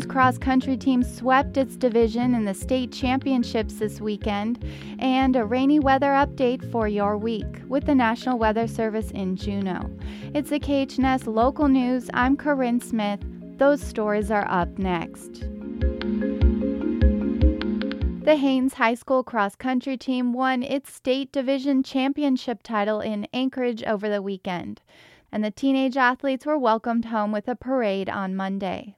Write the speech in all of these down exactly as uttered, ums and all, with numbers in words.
Haines cross-country team swept its division in the state championships this weekend, and a rainy weather update for your week with the National Weather Service in Juneau. It's the K H N S Local News. I'm Corinne Smith. Those stories are up next. The Haines High School cross-country team won its state division championship title in Anchorage over the weekend, and the teenage athletes were welcomed home with a parade on Monday.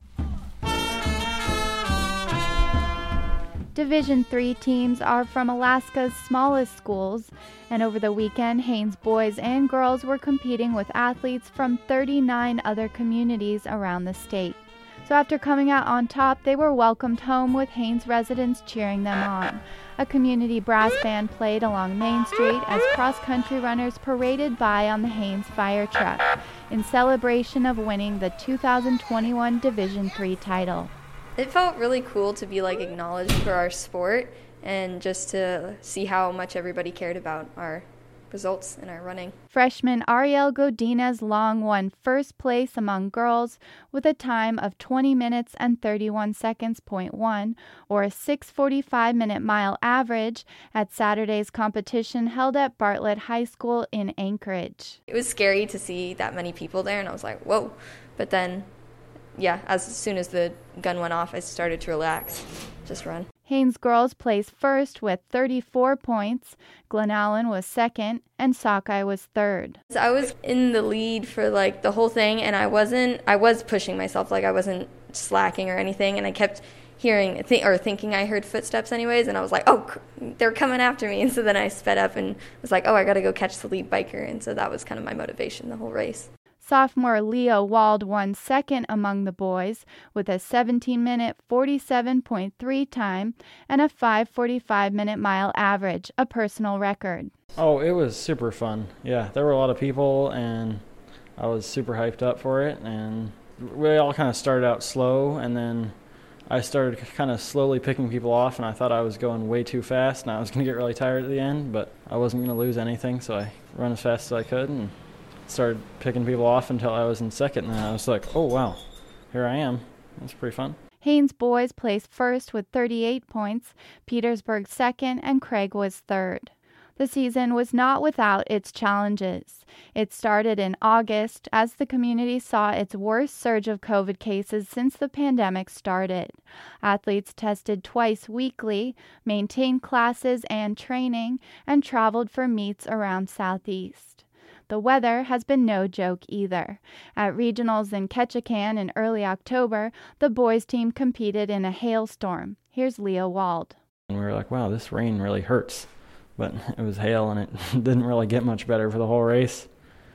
Division three teams are from Alaska's smallest schools, and over the weekend, Haines boys and girls were competing with athletes from thirty-nine other communities around the state. So after coming out on top, they were welcomed home with Haines residents cheering them on. A community brass band played along Main Street as cross-country runners paraded by on the Haines fire truck in celebration of winning the two thousand twenty-one Division three title. It felt really cool to be like acknowledged for our sport and just to see how much everybody cared about our results in our running. Freshman Ariel Godinez Long won first place among girls with a time of twenty minutes and thirty-one seconds point one, or a six forty-five minute mile average at Saturday's competition held at Bartlett High School in Anchorage. It was scary to see that many people there, and I was like, whoa. But then, yeah, as soon as the gun went off, I started to relax, just run. Haines girls placed first with thirty-four points, Glen Allen was second, and Sockeye was third. I was in the lead for like the whole thing, and I wasn't, I was pushing myself, like I wasn't slacking or anything, and I kept hearing, th- or thinking I heard footsteps anyways, and I was like, oh, they're coming after me, and so then I sped up and was like, oh, I gotta go catch the lead biker, and so that was kind of my motivation the whole race. Sophomore Leo Wald won second among the boys with a seventeen minute forty-seven point three time and a five forty-five minute mile average, a personal record. Oh, it was super fun. Yeah, there were a lot of people, and I was super hyped up for it, and we all kind of started out slow, and then I started kind of slowly picking people off, and I thought I was going way too fast, and I was going to get really tired at the end, but I wasn't going to lose anything, so I ran as fast as I could, and started picking people off until I was in second, and I was like, oh, wow, here I am. That's pretty fun. Haines boys placed first with thirty-eight points, Petersburg second, and Craig was third. The season was not without its challenges. It started in August as the community saw its worst surge of COVID cases since the pandemic started. Athletes tested twice weekly, maintained classes and training, and traveled for meets around Southeast. The weather has been no joke either. At regionals in Ketchikan in early October, the boys team competed in a hailstorm. Here's Leo Wald. And we were like, wow, this rain really hurts. But it was hail, and it didn't really get much better for the whole race.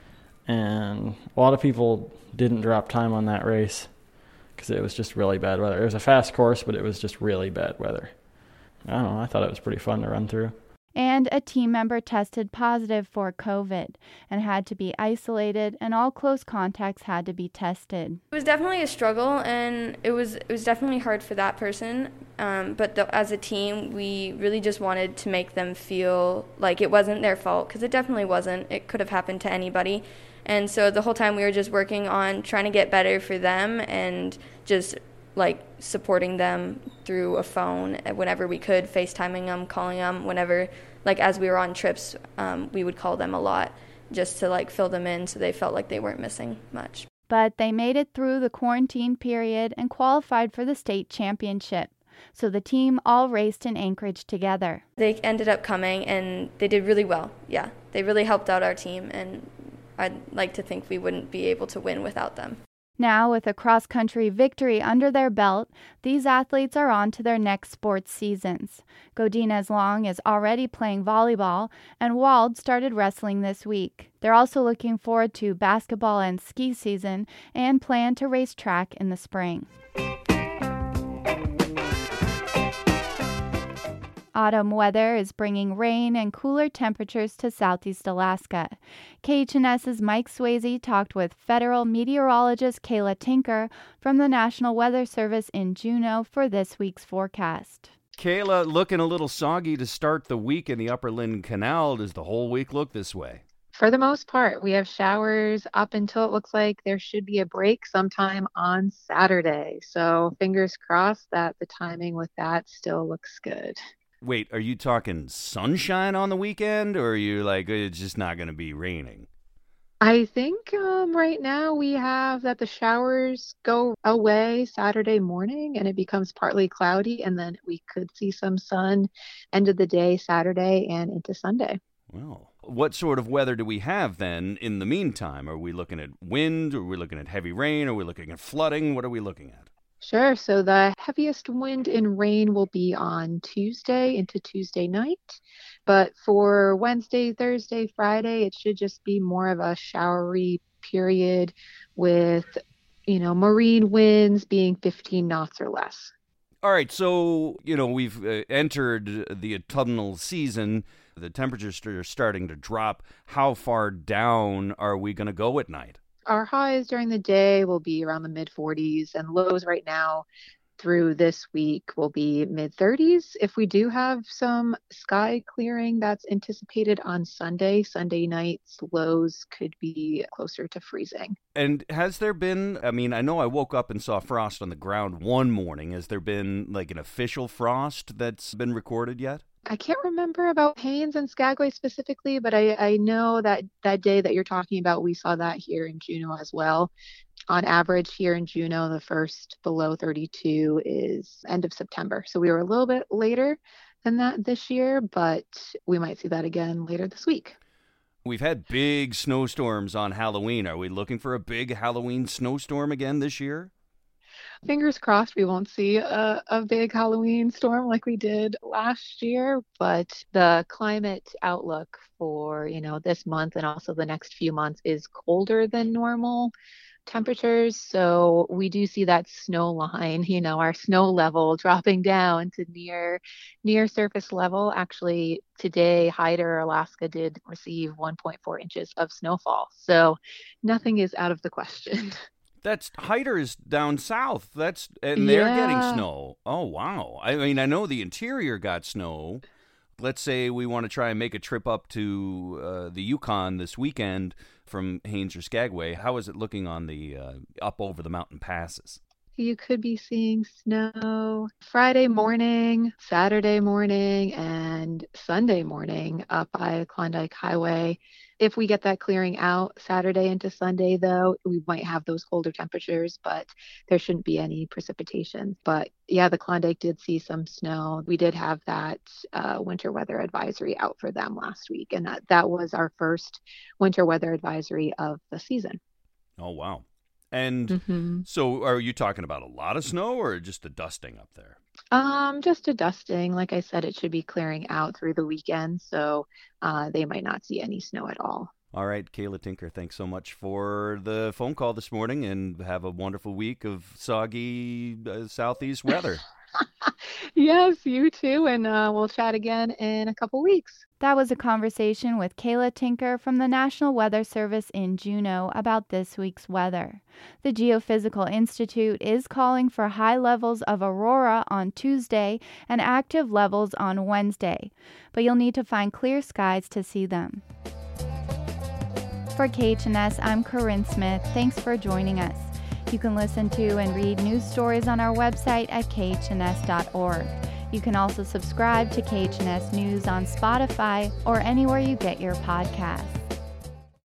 And a lot of people didn't drop time on that race because it was just really bad weather. It was a fast course, but it was just really bad weather. I don't know, I thought it was pretty fun to run through. And a team member tested positive for COVID and had to be isolated, and all close contacts had to be tested. It was definitely a struggle, and it was it was definitely hard for that person. Um, but the, as a team, we really just wanted to make them feel like it wasn't their fault, because it definitely wasn't. It could have happened to anybody. And so the whole time we were just working on trying to get better for them and just like supporting them through a phone whenever we could, FaceTiming them, calling them whenever, like as we were on trips, um, we would call them a lot just to like fill them in so they felt like they weren't missing much. But they made it through the quarantine period and qualified for the state championship. So the team all raced in Anchorage together. They ended up coming, and they did really well. Yeah, they really helped out our team, and I'd like to think we wouldn't be able to win without them. Now, with a cross-country victory under their belt, these athletes are on to their next sports seasons. Godinez Long is already playing volleyball, and Wald started wrestling this week. They're also looking forward to basketball and ski season and plan to race track in the spring. Autumn weather is bringing rain and cooler temperatures to southeast Alaska. K H N S's Mike Swayze talked with federal meteorologist Kayla Tinker from the National Weather Service in Juneau for this week's forecast. Kayla, looking a little soggy to start the week in the Upper Lynn Canal. Does the whole week look this way? For the most part, we have showers up until it looks like there should be a break sometime on Saturday. So fingers crossed that the timing with that still looks good. Wait, are you talking sunshine on the weekend, or are you like, it's just not going to be raining? I think um, right now we have that the showers go away Saturday morning and it becomes partly cloudy, and then we could see some sun end of the day Saturday and into Sunday. Well, what sort of weather do we have then in the meantime? Are we looking at wind? Are we looking at heavy rain? Are we looking at flooding? What are we looking at? Sure. So the heaviest wind and rain will be on Tuesday into Tuesday night. But for Wednesday, Thursday, Friday, it should just be more of a showery period with, you know, marine winds being fifteen knots or less. All right. So, you know, we've uh, entered the autumnal season. The temperatures are starting to drop. How far down are we going to go at night? Our highs during the day will be around the mid forties, and lows right now through this week will be mid thirties. If we do have some sky clearing that's anticipated on Sunday, Sunday nights, lows could be closer to freezing. And has there been, I mean, I know I woke up and saw frost on the ground one morning. Has there been like an official frost that's been recorded yet? I can't remember about Haines and Skagway specifically, but I, I know that that day that you're talking about, we saw that here in Juneau as well. On average here in Juneau, the first below thirty-two is end of September. So we were a little bit later than that this year, but we might see that again later this week. We've had big snowstorms on Halloween. Are we looking for a big Halloween snowstorm again this year? Fingers crossed we won't see a, a big Halloween storm like we did last year, but the climate outlook for, you know, this month and also the next few months is colder than normal temperatures. So we do see that snow line, you know, our snow level dropping down to near near surface level. Actually, today, Hyder, Alaska did receive one point four inches of snowfall. So nothing is out of the question. That's Hyder's down south. That's and they're Yeah. getting snow. Oh wow! I mean, I know the interior got snow. Let's say we want to try and make a trip up to uh, the Yukon this weekend from Haines or Skagway. How is it looking on the uh, up over the mountain passes? You could be seeing snow Friday morning, Saturday morning, and Sunday morning up by Klondike Highway. If we get that clearing out Saturday into Sunday, though, we might have those colder temperatures, but there shouldn't be any precipitation. But yeah, the Klondike did see some snow. We did have that uh, winter weather advisory out for them last week, and that, that was our first winter weather advisory of the season. Oh, wow. And Mm-hmm. so are you talking about a lot of snow or just a dusting up there? Um, just a dusting. Like I said, it should be clearing out through the weekend, so uh, they might not see any snow at all. All right, Kayla Tinker, thanks so much for the phone call this morning, and have a wonderful week of soggy uh, southeast weather. Yes, you too, and uh, we'll chat again in a couple weeks. That was a conversation with Kayla Tinker from the National Weather Service in Juneau about this week's weather. The Geophysical Institute is calling for high levels of aurora on Tuesday and active levels on Wednesday, but you'll need to find clear skies to see them. For K H N S, I'm Corinne Smith. Thanks for joining us. You can listen to and read news stories on our website at K H N S dot org. You can also subscribe to K H N S News on Spotify or anywhere you get your podcasts.